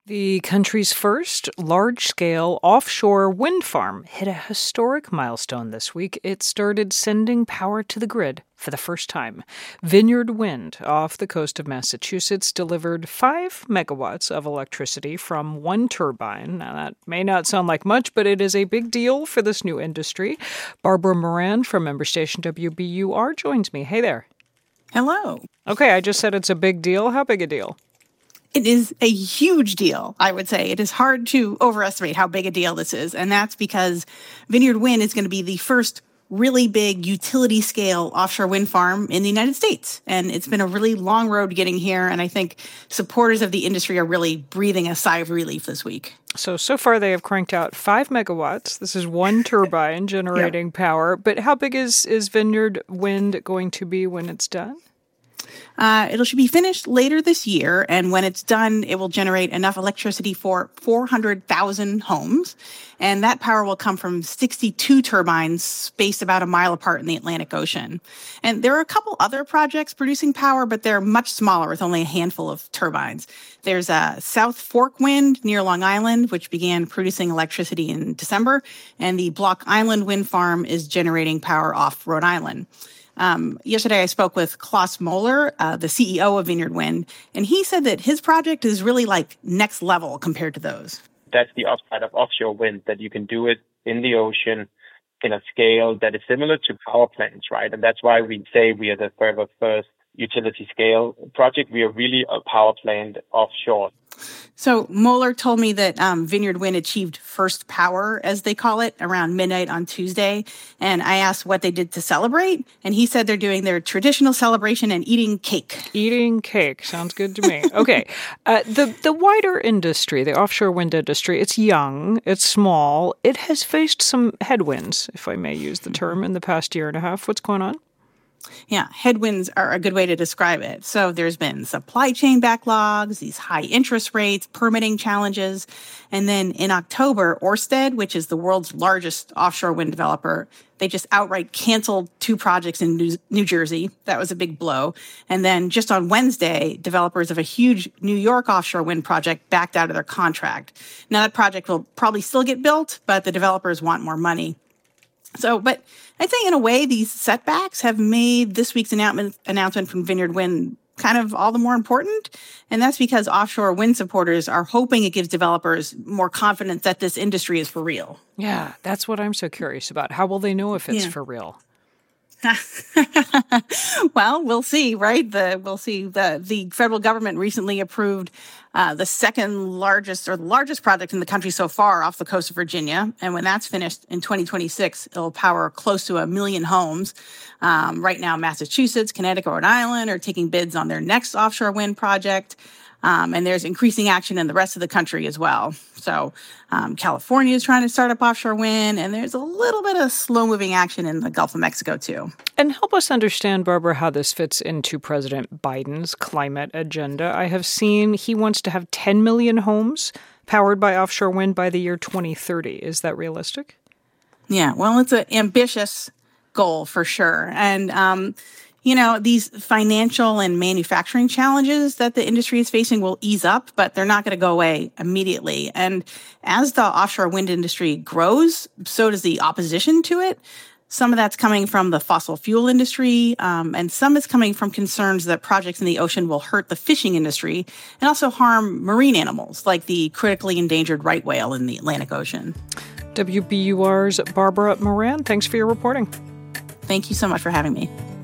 The country's first large-scale offshore wind farm hit a historic milestone this week. It started sending power to the grid for the first time. Vineyard Wind, off the coast of Massachusetts, delivered 5 megawatts of electricity from one turbine. Now, that may not sound like much, but it is a big deal for this new industry. Barbara Moran from member station WBUR joins me. Hey there. Hello. Okay, I just said it's a big deal. How big a deal? It is a huge deal, I would say. It is hard to overestimate how big a deal this is, and that's because Vineyard Wind is going to be the first really big utility-scale offshore wind farm in the United States. And it's been a really long road getting here, and I think supporters of the industry are really breathing a sigh of relief this week. So far they have cranked out 5 megawatts. This is one turbine generating power. But how big is Vineyard Wind going to be when it's done? It should be finished later this year, and when it's done, it will generate enough electricity for 400,000 homes, and that power will come from 62 turbines spaced about a mile apart in the Atlantic Ocean. And there are a couple other projects producing power, but they're much smaller with only a handful of turbines. There's South Fork Wind near Long Island, which began producing electricity in December, and the Block Island Wind Farm is generating power off Rhode Island. Yesterday, I spoke with Klaus Moeller, the CEO of Vineyard Wind, and he said that his project is really like next level compared to those. That's the upside of offshore wind, that you can do it in the ocean in a scale that is similar to power plants, right? And that's why we say we are the forever first utility scale project. We are really a power plant offshore. So Moeller told me that Vineyard Wind achieved first power, as they call it, around midnight on Tuesday. And I asked what they did to celebrate. And he said they're doing their traditional celebration and eating cake. Eating cake. Sounds good to me. Okay. The wider industry, the offshore wind industry, it's young, it's small. It has faced some headwinds, if I may use the term, in the past year and a half. What's going on? Yeah, headwinds are a good way to describe it. So there's been supply chain backlogs, these high interest rates, permitting challenges. And then in October, Ørsted, which is the world's largest offshore wind developer, they just outright canceled 2 projects in New Jersey. That was a big blow. And then just on Wednesday, developers of a huge New York offshore wind project backed out of their contract. Now that project will probably still get built, but the developers want more money. But I'd say in a way, these setbacks have made this week's announcement from Vineyard Wind kind of all the more important. And that's because offshore wind supporters are hoping it gives developers more confidence that this industry is for real. Yeah, that's what I'm so curious about. How will they know if it's for real? Well, we'll see, right? We'll see. The federal government recently approved the second largest or the largest project in the country so far off the coast of Virginia. And when that's finished in 2026, it'll power close to 1 million homes. Right now, Massachusetts, Connecticut, Rhode Island are taking bids on their next offshore wind project. And there's increasing action in the rest of the country as well. So California is trying to start up offshore wind, and there's a little bit of slow-moving action in the Gulf of Mexico, too. And help us understand, Barbara, how this fits into President Biden's climate agenda. I have seen he wants to have 10 million homes powered by offshore wind by the year 2030. Is that realistic? Yeah, well, it's an ambitious goal for sure. And these financial and manufacturing challenges that the industry is facing will ease up, but they're not going to go away immediately. And as the offshore wind industry grows, so does the opposition to it. Some of that's coming from the fossil fuel industry, and some is coming from concerns that projects in the ocean will hurt the fishing industry and also harm marine animals, like the critically endangered right whale in the Atlantic Ocean. WBUR's Barbara Moran, thanks for your reporting. Thank you so much for having me.